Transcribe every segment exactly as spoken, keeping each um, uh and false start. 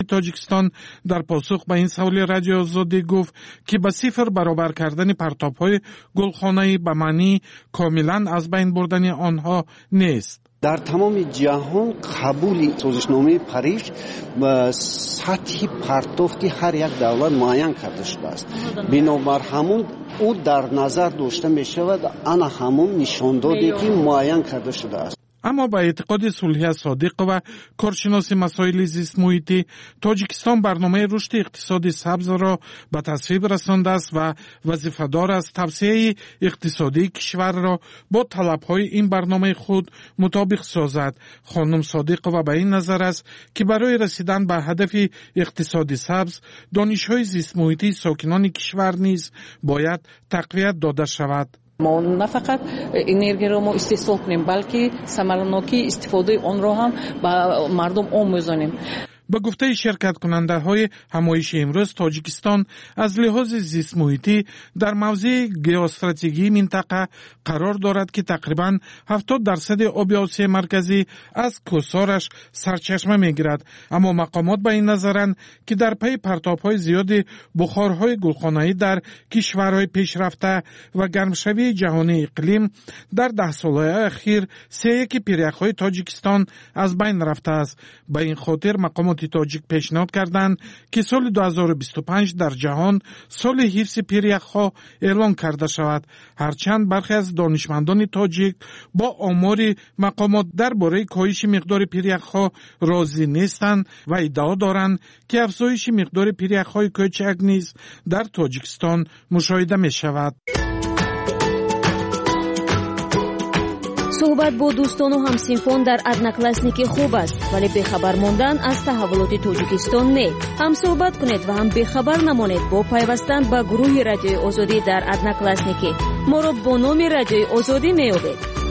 تاجیکستان در پاسخ به این سوال رادیو آزادی گفت که به صفر برابر کردن پرتاب‌های گلخانه‌ای به معنی کاملا از بین بردن آنها نیست. در تمام جهان قبول سازشنامه پاریس به سطح پرتاب که هر یک دولت معین کرده شده است. بنابر همون او در نظر داشته می شود، آن همون نشاندادی که معین کرده شده است. اما با اعتقاد صلحی صادق و کارشناس مسائل زیست محیطی، تاجیکستان برنامه رشد اقتصادی سبز را به تصویب رسانده است و وظیفه‌دار است توسعه اقتصادی کشور را با طلب‌های این برنامه خود مطابق سازد. خانم صادق و به این نظر است که برای رسیدن به هدف اقتصادی سبز، دانش‌های زیست محیطی ساکنان کشور نیز باید تقویت داده شود. ما نه فقط انرژی را ما استحصال کنیم، بلکه ثمرناکی استفاده آن را هم به مردم آموزانیم. به گفته شرکت کننده های همایش امروز، تاجیکستان از لحاظ زیست محیطی در موضع ژئواستراتژیکی منطقه قرار دارد که تقریباً هفتاد درصد آب آسیا مرکزی از کوسارش سرچشمه میگیرد. اما مقامات به این نظرند که در پی پرتاب‌های زیاد بخارهای گلخانه‌ای در کشورهای پیشرفته و گرمشوی جهانی اقلیم در ده ساله اخیر سه یک پیرک‌های تاجیکستان از بین رفته است. به این خاطر مقامات تاجیک پیشنهاد کردند که سال دو هزار و بیست و پنج در جهان سال حفظ پیریک‌ها اعلان کرده شود. هرچند برخی از دانشمندان تاجیک با آمار مقامات درباره کاهش مقدار پیریک‌ها راضی نیستند و ادعا دارند که افزایش مقدار پیریک‌های کوچک نیز در تاجیکستان مشاهده می شود. صحبت با دوستان و همسینفان در ادناکلاسنیکی خوب است، ولی بخبر ماندن از تحولات تاجیکستان نه. هم صحبت کنید و هم بخبر نمانید با پیوستن به گروه رادیوی آزادی در ادناکلاسنیکی. ما را با نام رادیوی آزادی میابید.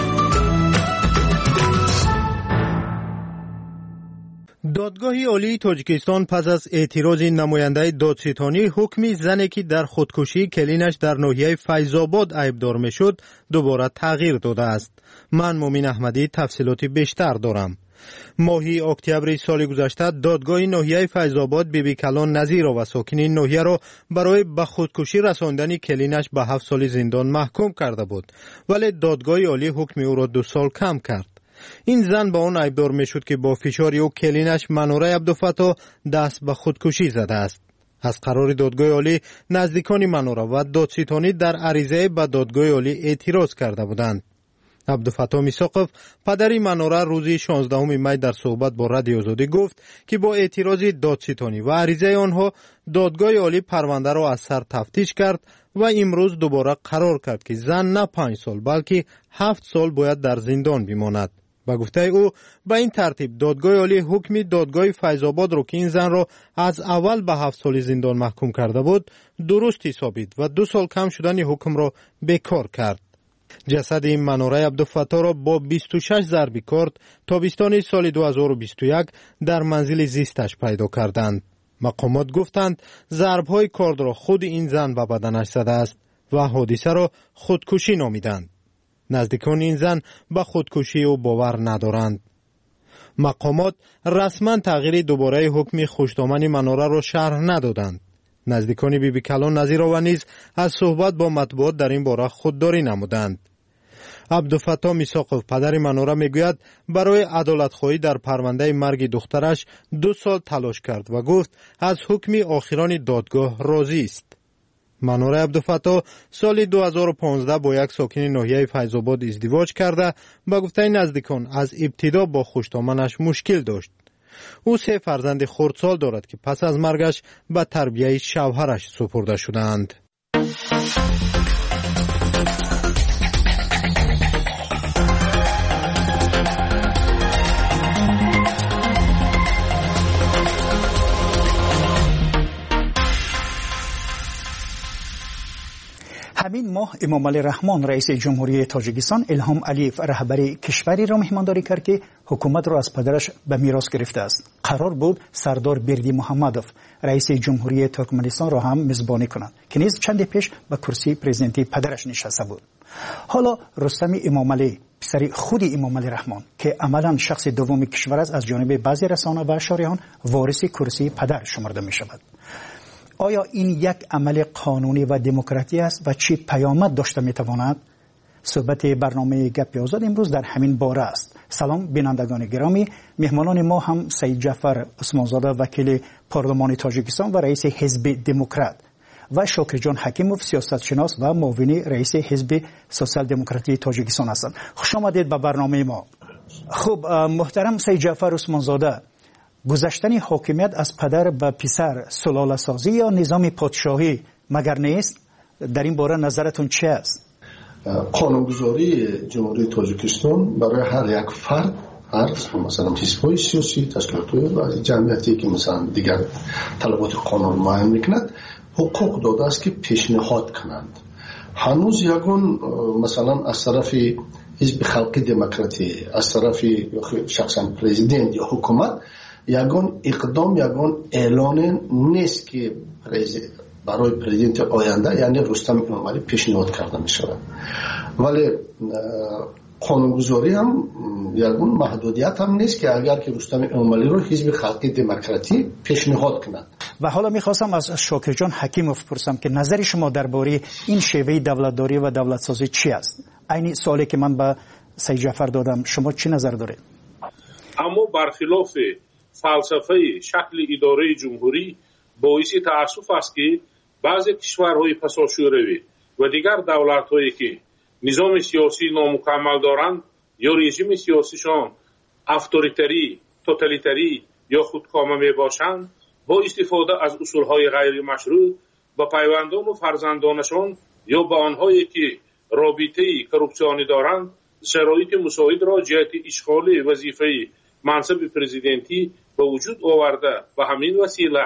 دادگاه عالی تاجیکستان پس از اعتراض نماینده دادستانی حکم زنی که در خودکشی کلینش در ناحیه فیض‌آباد عیبدار میشد دوباره تغییر داده است. من مومین احمدی تفصیلات بیشتر دارم. ماهی اکتبر سال گذشته دادگاه ناحیه فیض‌آباد بیبی کلان نظیرا و ساکنین ناحیه را برای به خودکشی رساندن کلینش به هفت سال زندان محکوم کرده بود، ولی دادگاه عالی حکم او را دو سال کم کرد. این زن با آن عیبدار می شد که با فشار او کلینش منوره عبدالفتاح دست به خودکشی زده است. از قرار دادگاه عالی نزدیکان منوره و دادستانی در عریضه به دادگاه عالی اعتراض کرده بودند. عبدالفتاح میساقف پدری منوره روز شانزدهم می در صحبت با رادیو آزادی گفت که با اعتراض دادستانی و عریضه آنها دادگاه عالی پرونده را از سر تفتیش کرد و امروز دوباره قرار کرد که زن نه پنج سال بلکه هفت سال باید در زندان بماند. با گفته او به این ترتیب دادگاه عالی حکم دادگاه فیض‌آباد را که این زن را از اول به هفت سال زندان محکوم کرده بود درست حسابید و دو سال کم شدن حکم را بیکار کرد. جسد این منوره عبدالفتاح را با بیست و شش ضرب کارد تابستان سال دو هزار و بیست و یک در منزل زیستش پیدا کردند. مقامات گفتند ضرب‌های کارد را خود این زن به بدنش زده است و حادثه را خودکشی نامیدند. نزدیکان این زن به خودکشی او باور ندارند. مقامات رسما تغییر دوباره حکم خوشدامنی منوره را شرح ندادند. نزدیکان بیبی کلان نظیرا و نیز از صحبت با مطبوعات در این باره خودداری نمودند. عبدالفتاح میساقف پدر منوره میگوید برای عدالتخواهی در پرونده مرگ دخترش دو سال تلاش کرد و گفت از حکم آخران دادگاه راضی است. منوره عبدالفتاح سال دو هزار و پانزده با یک ساکن ناحیه فیض‌آباد ازدواج کرده به گفته نزدیکان از ابتدا با خوشدامنش مشکل داشت. او سه فرزند خردسال دارد که پس از مرگش به تربیت شوهرش سپرده شدند. همین ماه امام علی رحمان رئیس جمهوری تاجیکستان الهام علیف رهبری کشوری را مهمانداری کرد که حکومت را از پدرش به میراث گرفته است. قرار بود سردار بردی محمدوف رئیس جمهوری ترکمنستان را هم میزبانی کنند که نیز چند پیش به کرسی پرزیدنتی پدرش نشسته بود. حالا رستم امام علی پسر خود امام علی رحمان که عملا شخص دوم کشور است از جانب بعضی رسانه و شارعان وارث کرسی پدر شمرده می شود. آیا این یک عمل قانونی و دموکراتی است و چه پیامد داشته می تواند؟ صحبت برنامه گپ آزاد امروز در همین باره است. سلام بینندگان گرامی، مهمانان ما هم سید جعفر عثمانزاده وکیل پارلمان تاجیکستان و رئیس حزب دموکرات و شاکر جان حکیموف سیاستشناس و معاون رئیس حزب سوسیال دموکراتی تاجیکستان هستند. خوش آمدید به برنامه ما. خب محترم سید جعفر عثمانزاده، گذشتن حاکمیت از پدر به پسر سلاله سازی یا نظام پادشاهی مگر نیست؟ در این باره نظرتون چه است؟ قانونگذاری جمهوری تاجیکستان برای هر یک فرد، هر مثلا حزب‌های سیاسی، تشکیلات‌های و جمعیتی که مثلا دیگر طلبات قانون معین میکند حقوق داده است که پیشنهاد کنند. هنوز یگان مثلا از طرف حزب خلقی دموکراتی، از طرف شخصا پرزیدنت یا حکومت یگان اقدام، یگان اعلان نیست که برای پرزیدنت آینده یعنی رستم امامعلی پیشنهاد کرده می شود. ولی قانونگذاری هم یگان محدودیت هم نیست که اگر که رستم امامعلی رو حزب خلقی دموکراتی پیشنهاد کنند. و حالا میخواستم از شاکر جان حکیموف پرسم که نظر شما درباره این شیوه دولتداری و دولت سازی چی است؟ عین سوالی که من به سید جعفر دادم، شما چی نظر دارید؟ اما برخلاف فلسفه شکل اداره جمهوری باعث تأسف است که بعضی کشورهای پساشوروی و دیگر دولت‌هایی که نظام سیاسی نامکمل دارند یا رژیم سیاسیشان اتوریتری، توتالیتری یا خودکامه میباشند، با استفاده از اصولهای غیر مشروع با پیوندان و فرزندانشان یا با آنهایی که رابطه کروپسیونی دارند شرایط مساعد را جهت اشغال وظیفه منصب پرزیدنتی به وجود آورده و همین وسیله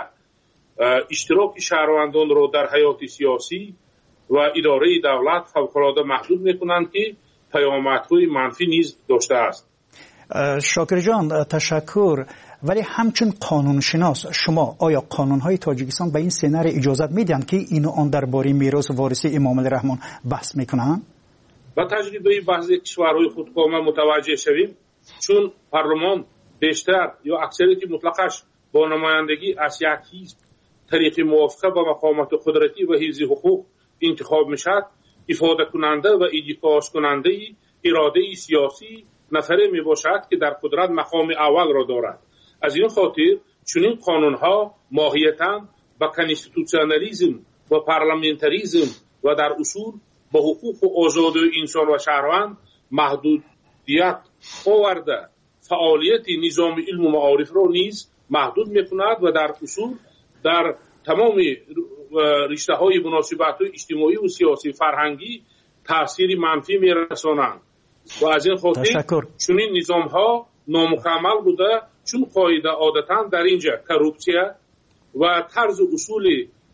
اشتراک شهروندان را در حیات سیاسی و اداره دولت فوق‌العاده محدود میکنند که پیامدهای منفی نیز داشته است. شاکر جان تشکر. ولی همچون قانونشناس شما آیا قانونهای تاجیکستان به این سنر اجازت میدن که اینو آن درباره میراث وارثی امام علی رحمان بحث میکنن؟ با تجربه بعضی کشورهای خودکامه متوجه شویم، چون پارلمان بیشتر یا اکثریت مطلقش با نمایندگی از یک حزب طریق موافقه با مقامات قدرتی و حفظ حقوق انتخاب میشد، افاده کننده و ایدیکاش کننده اراده سیاسی نفره می باشد که در قدرت مقام اول را دارد. از این خاطر چنین قانونها ماهیتاً با کانستیتوسیونالیسم و پارلمانتاریسم و در اصول با حقوق و آزادی انسان و شهروند محدودیت آورده فعالیت نظام علم و معارف را نیز محدود میکند و در اصول در تمام رشته های مناسبات اجتماعی و سیاسی فرهنگی تاثیر منفی میرسانند و از این خاطر چنین نظام ها نامکمل بوده، چون قاعده عادتا در اینجا کروپسیا و طرز اصول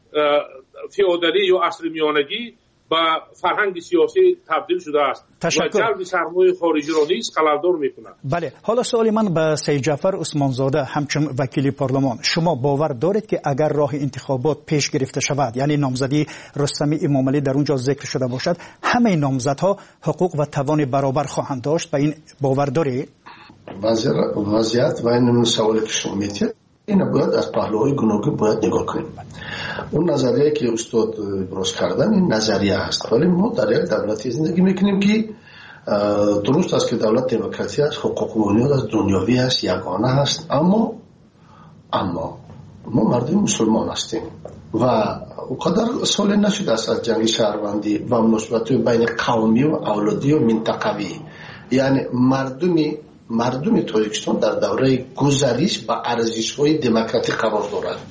فئودالی یا عصر میانگی با فرهنگ سیاسی تبدیل شده است تشکر. و جلب سرمایه خارجی را نیز خللدار میکند. بله، حالا سوال من به سید جعفر عثمانزاده همچون وکیل پارلمان، شما باور دارید که اگر راه انتخابات پیش گرفته شود، یعنی نامزدی رستم امامعلی در اونجا ذکر شده باشد، همه نامزدها حقوق و توان برابر خواهند داشت؟ و این باور دارید؟ وضعیت و این سوالی که شما میتید این باید از پهلوهای گوناگون باید نگاه کنیم. اون نظریه که استاد ابراز کردن این نظریه است، ولی ما در یک دولتی زندگی میکنیم که درست است که دولت دموکراتی است، حقوق و بنیاد از دنیوی است، یگانه است، اما اما ما مردم مسلمان هستیم و اونقدر سال نشده است از جنگ شهروندی و مناسبات بین قومی و اولادی و منطقوی، یعنی مردمی مردم تاجیکستان در دوره گذریش با ارزش‌های دموکراتیک قرار دارد.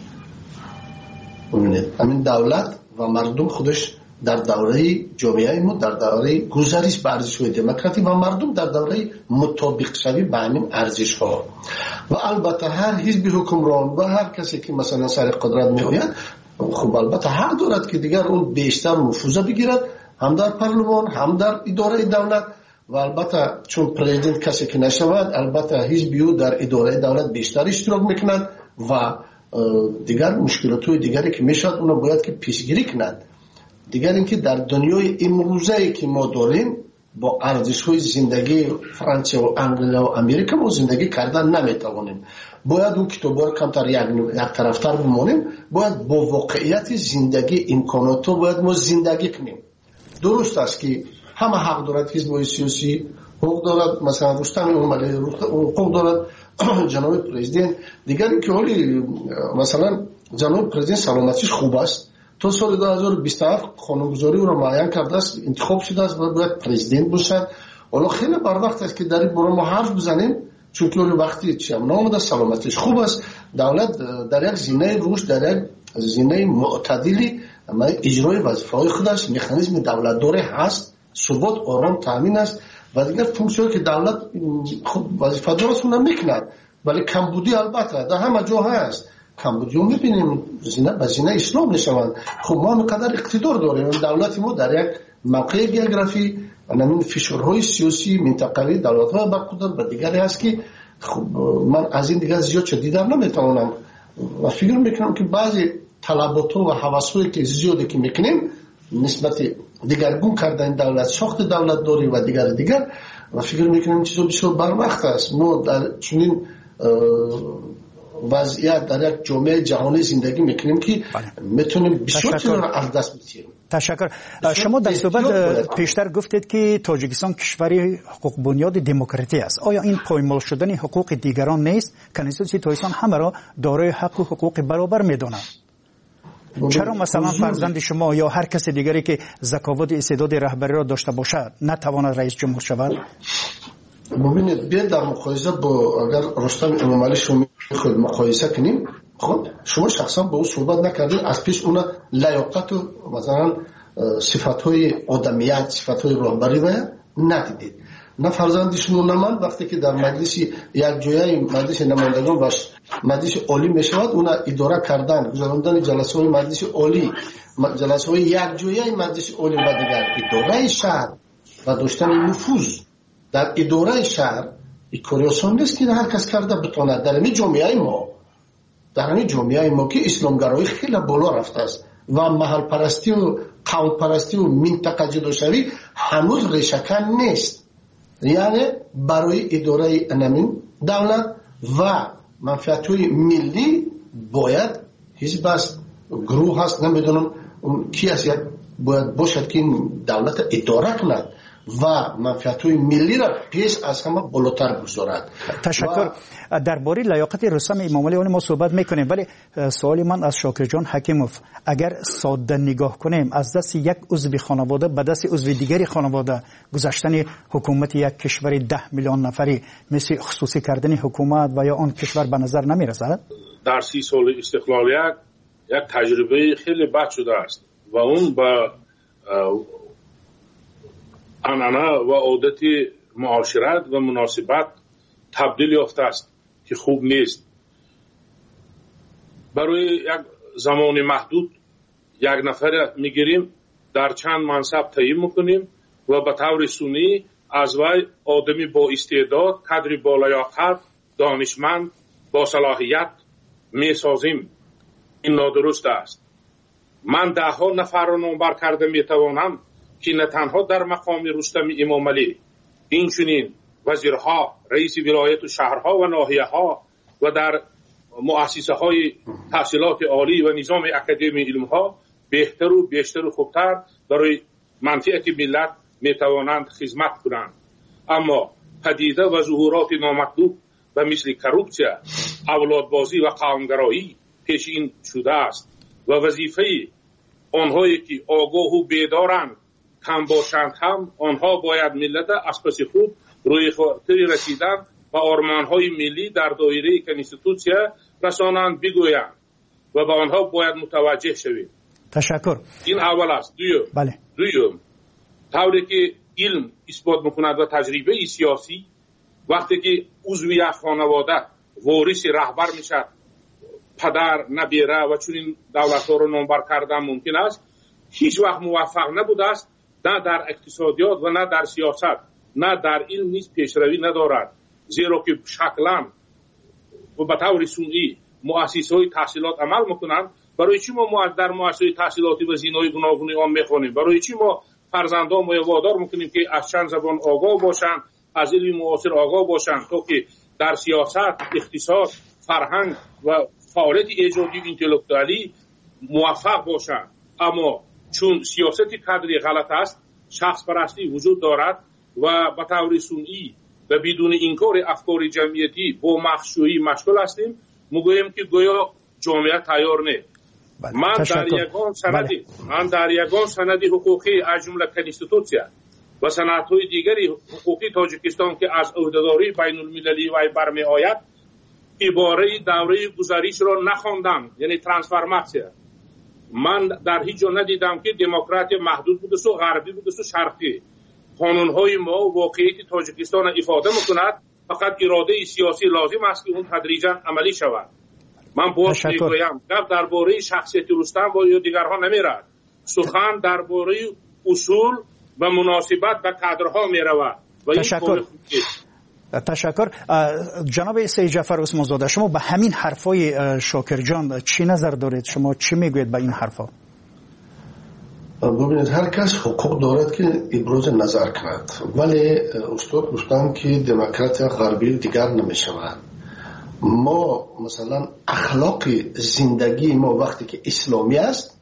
ببینید همین دولت و مردم خودش در دوره جامعه ما در دوره گذریش با ارزش‌های دموکراتیک و مردم در دوره مطابق شوی با همین ارزش‌ها و البته هر حزب حکمران و هر کسی که مثلا سر قدرت میآید خب البته حق دارد که دیگر اون بیشتر نفوذ بگیرد، هم در پارلمان هم در اداره دولت و البته چون پرزیدنت کسی که نشود البته حزبیو در اداره دولت بیشتر اشتراک میکند و دیگر مشکلات‌های دیگری که میشد اونو باید که پیشگیری کند. دیگر اینکه در دنیای امروزی که ما داریم با ارزش‌های زندگی فرانسه و انگلیس و امریکا ما زندگی کردن نمیتوانیم. باید اون کتابا رو کمتر یک یک طرفتر بمونیم، باید با واقعیت زندگی امکانات رو باید ما زندگی کنیم. درست است که همه حق دارد حزب سیاسی، حقوق دارد مثلا رستم امالی حقوق دارد جناب پرزیدنت، دیگری که حالی مثلا جناب پرزیدنت سلامتیش خوب است، تا سال دو هزار و بیست و هفت قانونگذاری رو معین کرده است، انتخاب شده است و باید پرزیدنت باشد. حالا خیلی بر وقت است که در این باره ما حرف بزنیم، چون که وقتی چیم نامده سلامتیش خوب است، دولت در یک زینه رشد، در یک زینه معتدلی اجرای وظیفه‌های خودش مکانیزم دولت داره هست، ثبات آرام تامین است و دیگر فونکسیونی که دولت خود وظیفه دارش اون میکند. ولی کمبودی البته در همه جا هست، کمبودی رو میبینیم زینه به زینه اسلام نشوند. خب ما مقدار اقتدار داریم، دولت ما در یک موقع گیوگرافی و نمین فشارهای سیاسی منطقوی دولت‌های برخوردار و دیگری هست که خب من از این دیگر زیاد چه دیدن نمیتوانم و فکر میکنم که بعضی طلبات و هوس‌هایی که زیاده که میکنیم نسبت دیگرگون کردن دولت، ساخت دولت داری و دیگر دیگر و فکر میکنم چیزا بسیار برمخت است. ما در چنین وضعیت در یک جامعه جهانی زندگی میکنیم که میتونیم بسیار چیزا را از دست بدیم. تشکر. شما در صحبت پیشتر گفتید که تاجیکستان کشوری حقوق بنیاد دموکراتی است. آیا این پایمال شدن حقوق دیگران نیست؟ کنستیتوسیون تاجیکستان همه را دارای حق و حقوق برابر میداند. چرا مثلا فرزند شما یا هر کس دیگری که ذکاوت استعداد رهبری را داشته باشد نتواند رئیس جمهور شود؟ ببینید بیاید در مقایسه با اگر رستم امامعلی شما خود مقایسه کنیم، خب شما شخصا با او صحبت نکردید، از پیش اون لیاقت و مثلا صفات‌های آدمیت، صفات‌های رهبری و ندیدید. نه فرزند شما نه من وقتی که در مجلس یک جایی مجلس نمایندگان و مجلس عالی میشود، اون اداره کردن گذراندن جلسه های مجلس عالی، جلسه های یک جایی مجلس عالی و دیگر اداره شهر و داشتن نفوذ در اداره شهر این کاری آسان نیست که هر کس کرده بتواند. در این جامعه ما در این جامعه ما که اسلامگرایی خیلی بالا رفته است و محل پرستی و قوم پرستی و منطقه جداشوی هنوز ریشه‌کن نیست، یعنی برای اداره انمین دولت و منفعت‌های ملی باید حزب است، گروه هست، نمیدونم کی است، باید باشد که این دولت اداره کند و منفعت‌های ملی را پیش از همه بالاتر بگذارد. تشکر. درباره لیاقت رستم امامعلی ما صحبت میکنیم، ولی سوال من از شاکر جان حکیموف، اگر ساده نگاه کنیم از دست یک عضو خانواده به دست عضو دیگری خانواده گذاشتن حکومت یک کشور ده میلیون نفری مثل خصوصی کردن حکومت و یا آن کشور به نظر نمیرسد؟ در سی سال استقلالیت یک تجربه خیلی بد شده است و اون با عنعنه و عادت معاشرت و مناسبت تبدیل یافته است که خوب نیست. برای یک زمان محدود یک نفر میگیریم، در چند منصب تعیین میکنیم و به طور سنی از وی آدمی با استعداد، قدری با لیاقت، دانشمند، با صلاحیت میسازیم. این نادرست است. من ده ها نفر را نامبر کرده میتوانم که نه تنها در مقام رستم امامعلی، این چنین وزیرها، رئیس ولایت و شهرها و ناحیه ها و در مؤسسه های تحصیلات عالی و نظام اکادمی علم ها بهتر و بیشتر و خوبتر برای منفعت ملت میتوانند خدمت کنند. اما پدیده و ظهورات نامطلوب و مثل کروپسیا، اولادبازی و قومگرایی پیش این شده است و وظیفه آنهایی که آگاه و بیدارند کم باشند هم آنها باید ملت از پس خوب روی خاطر رسیدن و آرمانهای ملی در دایره کنستیتوسیا رسانند بگویند و به آنها باید متوجه شویم. تشکر. این اول است. دویم بله. دویم طوری که علم اثبات میکند و تجربه سیاسی وقتی که عضو یک خانواده وارث رهبر میشد، پدر نبیره و چنین دولت‌ها رو نامبر کردن ممکن است، هیچ وقت موفق نبوده است، نه در اقتصادیات و نه در سیاست، نه در علم نیز پیشروی ندارد، زیرا که شکلاً و به طور سنئی مؤسسه‌های تحصیلات عمل میکنند. برای چی ما در مؤسسه تحصیلاتی و زینای گوناگون آن میخوانیم؟ برای چی ما فرزندان ما وادار میکنیم که از چند زبان آگاه باشن، از علم معاصر آگاه باشن تا که در سیاست، اقتصاد، فرهنگ و فعالیت ایجادی و اینتלקتوالی موفق باشن. اما چون سیاست کادری غلط است، شخص پرستی وجود دارد و به طور سنئی و بدون انکار افکار جمعیتی با مخشویی مشغول هستیم، میگوییم که گویا جامعه تیار نه. من در یگان سندی من در یگان سندی حقوقی از جمله کنستیتوسیا و سندهای دیگری حقوقی تاجیکستان که از عهدهداری بین المللی و برمی آید عباره دوره گذشته را نخواندم، یعنی ترانسفورماسیون. من در هیچ جا ندیدم که دموکراسی محدود بوده و غربی بوده و شرقی. قانونهای ما واقعیت تاجیکستان افاده میکند، فقط اراده سیاسی لازم است که اون تدریجا عملی شود. من باز میگویم گپ درباره شخصیت رستم و یا دیگرها نمیرد، سخن درباره اصول و مناسبت به کادرها میرود. تشکر. تشکر. جناب سید جعفر عثمان زاده، شما به همین حرفای شاکر جان چی نظر دارید؟ شما چی میگوید به این حرفا؟ ببینید، هر کس حقوق دارد که ابراز نظر کند، ولی استاد گفتم که دموکراسی غربی دیگر نمیشود. ما مثلا اخلاق زندگی ما وقتی که اسلامی است،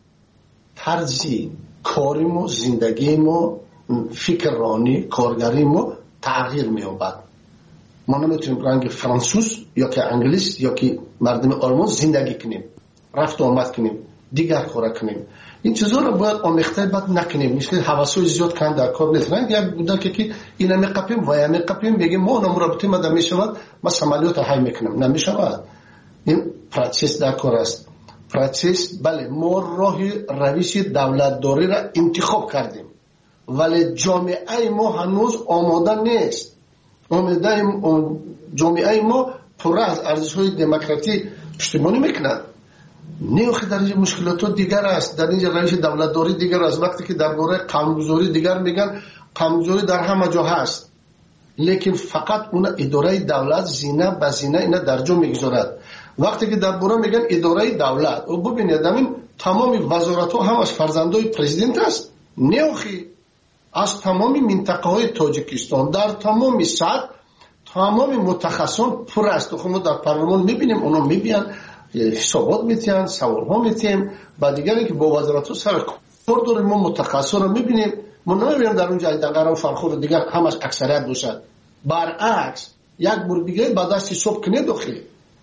طرز کاری ما، زندگی ما، فکر رانی، کارگری ما تغییر می‌یابد. ما نمیتونیم رنگ فرانسوس یا که انگلیس یا که مردم آلمان زندگی کنیم، رفت و آمد کنیم، دیگر کار کنیم. این چیزا رو باید آمیخته بد نکنیم. میشه حواسای زیاد کن در کار نیست. نه یک بوده که اینا میقپیم و یا میقپیم بگیم ما اونم رابطه ما نمیشود، ما عملیات های میکنیم. نمیشود. این پروسس در کار است. پروسس بله، ما راه روش دولت داری را انتخاب کردیم، ولی جامعه ما هنوز آماده نیست. آماده جامعه ما پر از ارزش‌های دموکراسی پشتیبانی میکند. نیوخی در اینجا مشکلات دیگر است، در اینجا روش دولتداری دیگر است. وقتی که درباره قانونگذاری دیگر میگن، قانونگذاری در همه جا هست، لیکن فقط اون اداره دولت زینه به زینه اینا در جا میگذارد. وقتی که درباره میگن اداره دولت، و ببینید همین تمام وزارت ها هم از فرزندای پرزیدنت است. نیوخی از تمام منطقه های تاجیکستان در تمام سطح تمام متخصصان پر است. خب ما در پارلمان میبینیم، اونا میبینن حسابات میتین، سوال ها میتیم، و دیگری که با وزارت ها سر کار داریم. ما متخصص رو میبینیم، ما نمیبینیم در اونجا دقیقا فرخور دیگر همش اکثریت باشد. برعکس یک بار دیگه بعد از حساب کنه داخلی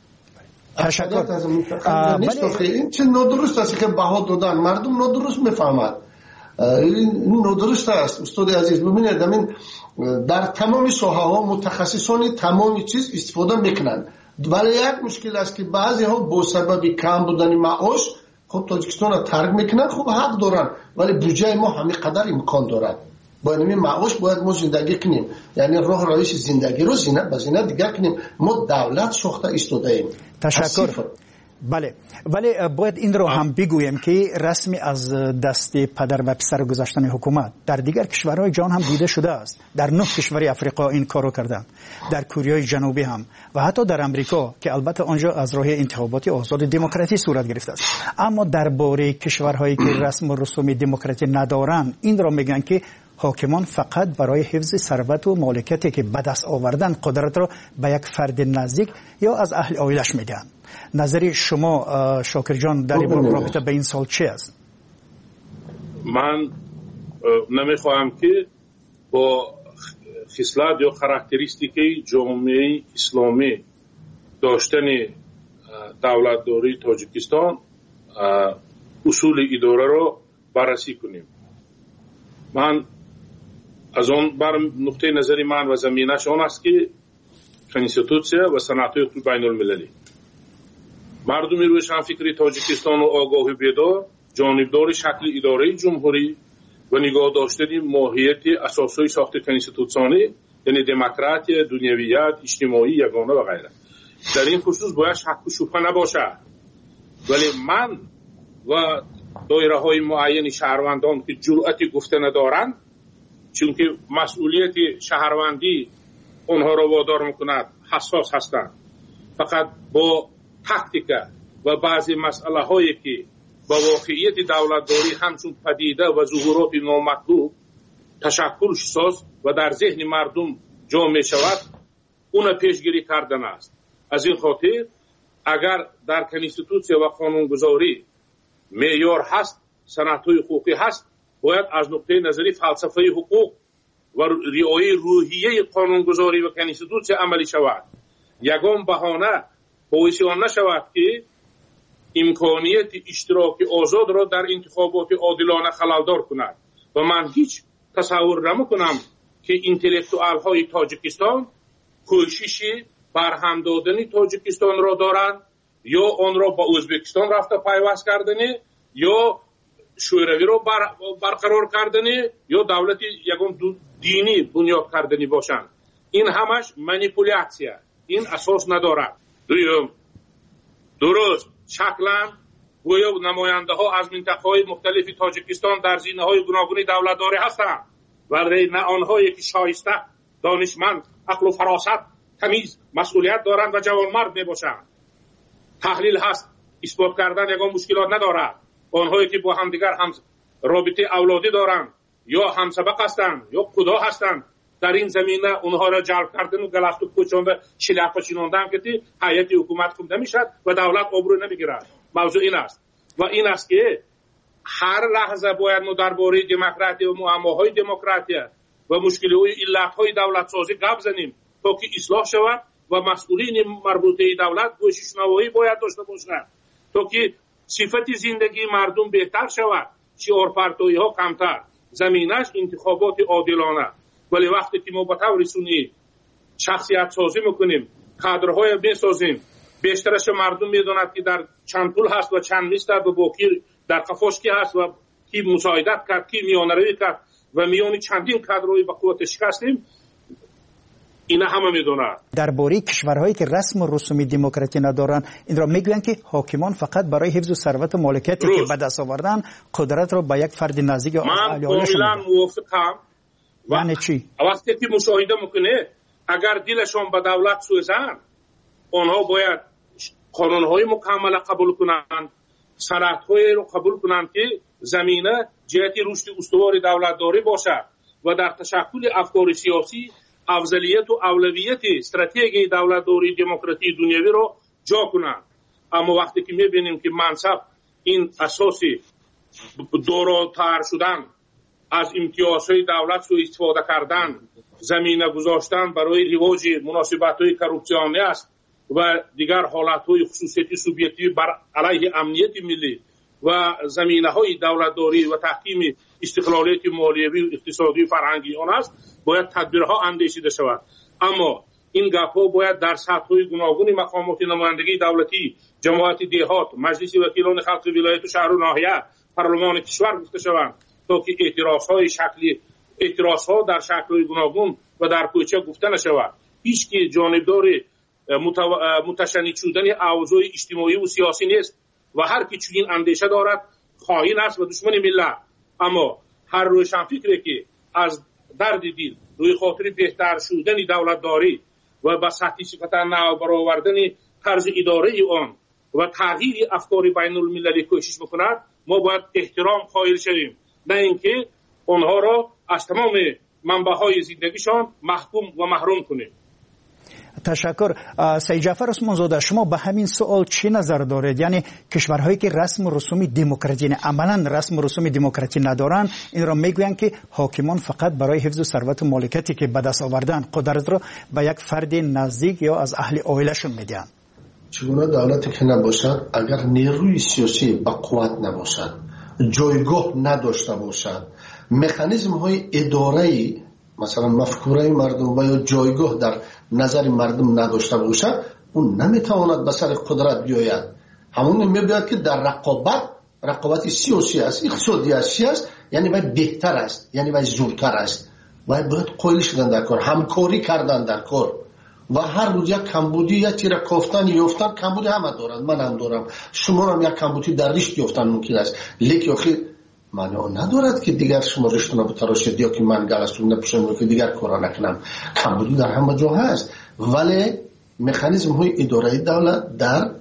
اکثریت از منطقه نیست داخلی. این چه نادرست است که بها دادن، مردم نادرست میفهمد. این نادرست است استاد عزیز. ببینید همین در تمام ساحه ها متخصصان تمامی چیز استفاده میکنن، ولی یک مشکل است که بعضی ها با سبب کم بودن معاش خب تاجیکستان را ترک میکنن. خب حق دارن، ولی بودجه ما همین قدر امکان دارد. با این معاش باید ما زندگی کنیم، یعنی راه روش زندگی رو زینه به زینه دیگر کنیم. ما دولت ساخته ایستاده ایم. تشکر. بله، ولی باید این رو هم بگویم که رسمی از دست پدر و پسر گذاشتن حکومت در دیگر کشورهای جهان هم دیده شده است. در نه کشور افریقا این کارو کردن، در کره جنوبی هم، و حتی در امریکا که البته آنجا از راه انتخاباتی آزاد دموکراسی صورت گرفته است. اما درباره کشورهایی که رسم و رسوم دموکراسی ندارند، این را میگن که حاکمان فقط برای حفظ ثروت و مالکیتی که به دست آوردن قدرت را به یک فرد نزدیک یا از اهل عائلش میدن. نظری شما شاکر جان در رابطه به این سال چی است؟ من نمیخواهم که با خصلت یا خاراکتریستیکی جامعه اسلامی داشتن دولتداری تاجیکستان اصول اداره را بررسی کنیم. من از آن بر نقطه نظری من و زمینش آن است که کنستیتوسیا و سنت‌های بین المللی مردمی روشنفکری تاجیکستان و آگاه و بیدار جانبدار شکل اداره جمهوری و نگاه داشتن ماهیت اساسهای ساخت کنستیتوسیونی، یعنی دموکراسی، دنیویت، اجتماعی، یگانه و غیره. در این خصوص باید شک و شبهه نباشد. ولی من و دایره های معین شهروندان که جرأت گفته ندارند، چون که مسئولیت شهروندی اونها را وادار میکند حساس هستند، فقط با تاکتیکا و بعضی مسئله هایی که با واقعیت دولتداری همچون پدیده و ظهورات نامطلوب تشکل ساز و در ذهن مردم جا می شود اون پیشگیری کردن است. از این خاطر اگر در کنستیتوسیا و قانونگذاری معیار هست، سنت‌های حقوقی هست، باید از نقطه نظری فلسفه حقوق و رعایت روحیه قانونگذاری و کنستیتوسیا عملی شود. یگان بهانه باعث آن نشود که امکانیت اشتراک آزاد را در انتخابات عادلانه خللدار کند. و من هیچ تصور نمی‌کنم که انتلکتوال های تاجیکستان کوشش برهم دادن تاجیکستان را دارند یا آن را با ازبکستان رفته پیوست کردن یا شوروی را بر برقرار کردن یا دولت یگان دینی بنیاد کردنی باشند. این همش مانیپولیاسیه، این اساس ندارد. دویم، درست شکلا گویا نماینده ها از منطقه های مختلف تاجیکستان در زینه های گوناگون دولتداری هستند، ولی نه آنهایی که شایسته، دانشمند، عقل و فراست، تمیز، مسئولیت دارند و جوانمرد می باشند. تحلیل هست، اثبات کردن یگان مشکلات ندارد. آنهایی که با همدیگر هم رابطه اولادی دارند یا همسبق هستند یا خدا هستند، در این زمینه اونها را جلب کردن و گلفت و کوچانده شلافه چیناندن که هیئت حکومت خوب نمیشد و دولت آبرو نمیگیرد. موضوع این است و این است که هر لحظه باید ما درباره دموکراسی و معماهای دموکراسی و مشکل‌های علت‌های دولت سازی گپ زنیم تا که اصلاح شود و مسئولین مربوطه دولت گوششنوایی باید داشته باشند تا که صفت زندگی مردم بهتر شود، شعارپرتویی‌ها کمتر، زمینش انتخابات عادلانه. ولی وقتی که ما با طور سنی شخصیت سازی میکنیم، کادرهای میسازیم، بیشترش مردم میدوند که در چند پول هست و چند نیست و باقی در قفاش کی هست و کی مساعدت کرد، کی میانروی کرد و میانی چندین کادرهای به قوت شکستیم، اینا همه میدونند. درباره کشورهایی که رسم و رسوم دموکراسی ندارن، این را میگویند که حاکمان فقط برای حفظ ثروت و مالکیتی که به دست آوردن قدرت را به یک فرد نزدیک یا من کاملا موافقم. یعنی چی؟ وقتی که مشاهده میکنه اگر دلشون به دولت سوزن، آنها باید قانونهای مکمل قبول کنند، سنت‌های رو قبول کنند که زمینه جهت رشد استوار دولتداری باشد و در تشکل افکار سیاسی افضلیت و اولویت استراتژی دولتداری دموکراسی دنیوی رو جا کنند. اما وقتی که میبینیم که منصب این اساسی دوراتر شدن، از امتیازهای دولت سوء استفاده کردن، زمینه گذاشتن برای رواج مناسبت‌های کروپسیونی است و دیگر حالت‌های خصوصیتی سوبیکتیو بر علیه امنیت ملی و زمینه‌های دولتداری و تحکیم استقلالیت مالیوی و اقتصادی و فرهنگی آن است، باید تدبیرها اندیشیده شود. اما این گپ‌ها باید در سطح‌های گوناگون مقامات نمایندگی دولتی، جماعت دهات، مجلس وکیلان خلق ولایت و شهر و ناحیه، پارلمان کشور گفته شوند تا که اعتراض‌های شکلی اعتراض‌ها در شکل‌های گوناگون و در کوچه گفته نشود. هیچ کی جانبدار متشنج شدن اوضاع اجتماعی و سیاسی نیست و هر کی چنین اندیشه دارد خائن است و دشمن ملت. اما هر روشنفکری که از درد دل روی خاطر بهتر شدن دولتداری و با سطحی صفت نو برآوردن طرز اداره آن و تغییر افکار بین المللی کوشش میکند، ما باید احترام قائل شویم، نه اینکه آنها را از تمام منبع‌های زندگیشان محکوم و محروم کنیم. تشکر. سید جعفر عثمان زاده، شما به همین سوال چی نظر دارید؟ یعنی کشورهایی که رسم و رسوم دموکراسی، عملا رسم و رسوم دموکراسی ندارن، این را میگویند که حاکمان فقط برای حفظ ثروت و مالکیتی که به دست آوردن قدرت را به یک فرد نزدیک یا از اهل عائله‌شون میدن. چگونه دولتی که نباشد، اگر نیروی سیاسی با قوت نباشد، جایگاه نداشته باشد، مکانیزم های اداره‌ای مثلا مفکوره مردم و یا جایگاه در نظر مردم نداشته باشد، اون نمیتواند به سر قدرت بیاید. همون میباید که در رقابت رقابت سیاسی است، اقتصادی است، یعنی باید بهتر است، یعنی باید زورتر است، باید باید قائل شدن در کار، همکاری کردن در کار و هر روز یک کمبودی یا تیره کافتن یافتن، کمبودی همه دارند، من هم دارم، شما هم یک کمبودی در ریشت یافتن ممکن است، لیک آخر معنی آن ندارد که دیگر شما رشتون بتراشید یا که من گلستون نپوشم که دیگر کارا نکنم. کمبودی در همه جا هست، ولی مکانیزم های اداره دولت در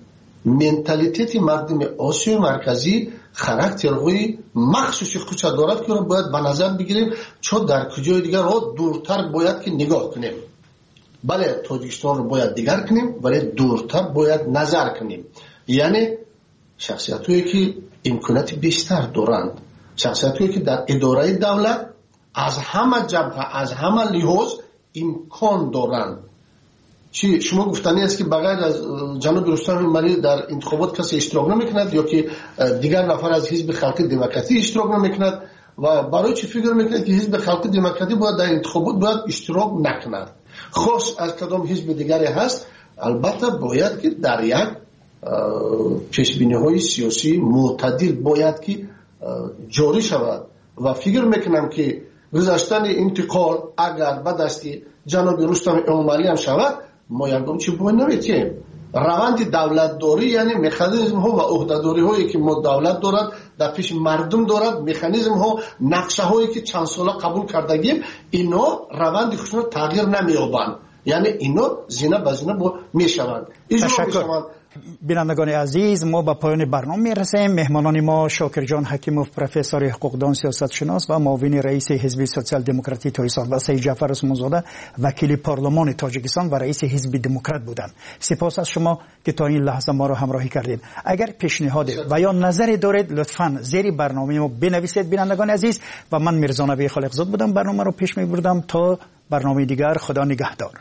менталитети мардуми осиёи марказӣ характерҳои махсуси худша дорад ки ро бояд ба назар бигирем чо дар куҷои дигар ро дуртар бояд ки нигоҳ кунем. бале тоҷикистонро бояд дигар кунем, вале дуртар бояд назар кунем. яъне шахсиятҳое ки имконияти бештар доранд, шахсиятҳое ки дар идораи давлат аз ҳама ҷабҳа аз ҳама лиҳоз имкон доранд. چی شما گفتنی است که بغیر از جناب رستم ملی در انتخابات کسی اشتراک نمیکند یا که دیگر نفر از حزب خلق دموکراتی اشتراک نمیکند و برای چی فکر میکنید که حزب خلق دموکراتی باید در انتخابات باید اشتراک نکند؟ خاص از کدام حزب دیگری هست البته باید که در یک پیشبینی های سیاسی معتدل باید که جاری شود و فکر میکنم که گذاشتن انتقال اگر به دست جناب رستم امامی هم شود ما یکم چی باید نمیتیم. روند دولتداری یعنی مکانیزم ها و عهدهداری هایی که ما دولت دارد در پیش مردم دارد، مکانیزم ها نقشه هایی که چند ساله قبول کردگیم اینا روند خودشون تغییر نمییابند، یعنی اینا زینه به زینه میشوند. تشکر. بینندگان عزیز، ما به پایان برنامه میرسیم. مهمانان ما شاکر جان حکیموف، پروفسور حقوقدان سیاستشناس و معاون رئیس حزب سوسیال دموکراتی تایسان و سید جعفر عثمانزاده وکیل پارلمان تاجیکستان و رئیس حزب دموکرات بودند. سپاس از شما که تا این لحظه ما را همراهی کردید. اگر پیشنهاد و یا نظری دارید لطفاً زیر برنامه ما بنویسید. بینندگان عزیز، و من میرزا نبی خالقزاد بودم، برنامه رو پیش میبردم. تا برنامه دیگر، خدا نگهدار.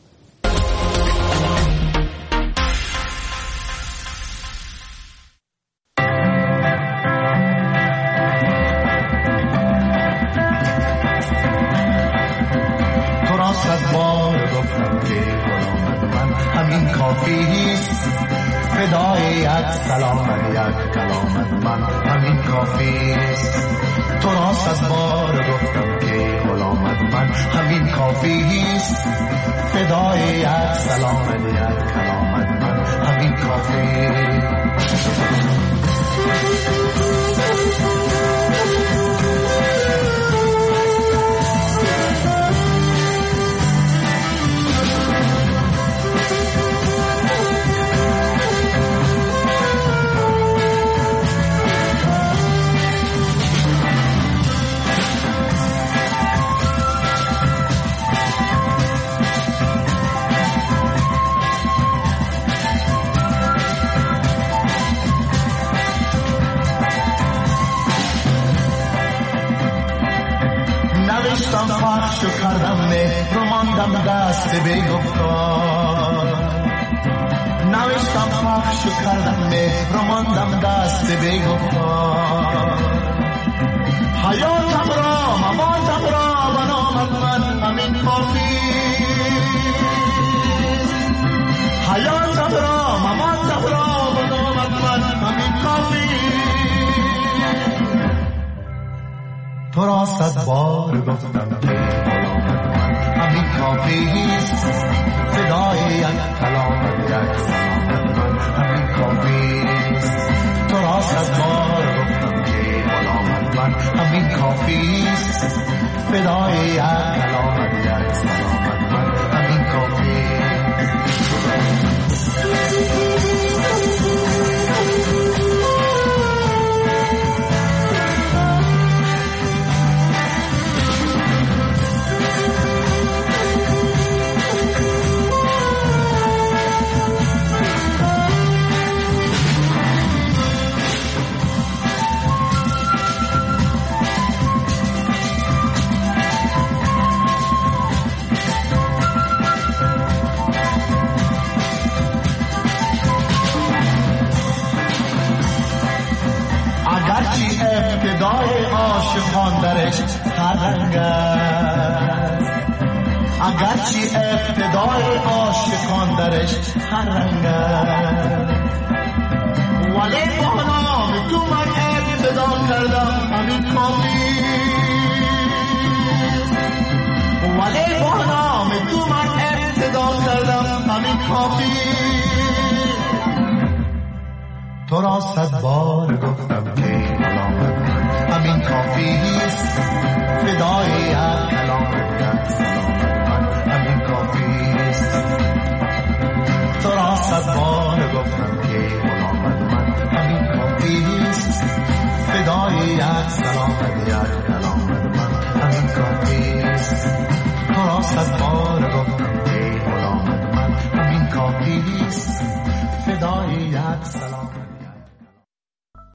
فدای یک سلام یک کلامت من همین کافی است. تو را صد بار گفتم که غلامت من همین کافی است. فدای یک سلام یک کلامت من همین کافی پخش کردم مهر رو ماندم دست بیگفتار. نوشتم پخش کردم مهر رو ماندم دست بیگفتار. حیاتم را مماتم را به نامت من همین کافی. حیاتم را مماتم را به نامت من همین کافی. تو را صد بار گفتم که غلامت من همین کافی است. فدای یک کلامت یک سلامت من همین کافی است. تو را صد بار گفتم که غلامت من همین کافی است. فدای یک کلامت یک سلامت من همین کافی است. ابتدای عاشقان درش هر رنگ است. اگرچه ابتدای عاشقان درش هر رنگ است، ولی با نام تو من ابتدا کردم همین کافی. ولی با نام تو من ابتدا کردم همین کافی. تو را صد بار گفتم که غلامت من همین کافی است. فدای یک کلامت یک سلامت من همین کافی است. تو را صد بار گفتم که یک سلامت یک